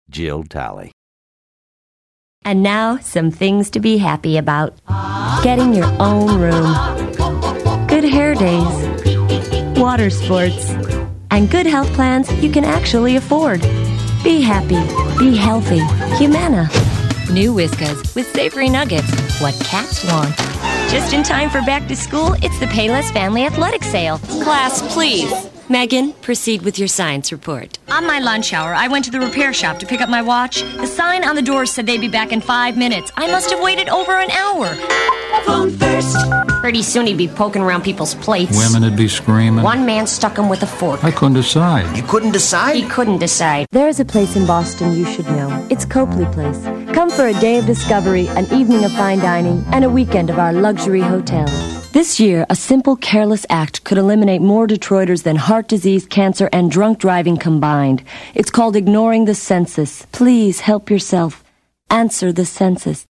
Jill Talley. And now, some things to be happy about. Getting your own room. Good hair days. Water sports. And good health plans you can actually afford. Be happy. Be healthy. Humana. New Whiskas with savory nuggets. What cats want. Just in time for back to school, it's the Payless Family Athletic Sale. Class, please. Megan, proceed with your science report. On my lunch hour, I went to the repair shop to pick up my watch. The sign on the door said they'd be back in 5 minutes. I must have waited over an hour. Phone first. Pretty soon he'd be poking around people's plates. Women would be screaming. One man stuck him with a fork. I couldn't decide. You couldn't decide? He couldn't decide. There's a place in Boston you should know. It's Copley Place. Come for a day of discovery, an evening of fine dining, and a weekend of our luxury hotel. This year, a simple, careless act could eliminate more Detroiters than heart disease, cancer, and drunk driving combined. It's called ignoring the census. Please help yourself. Answer the census.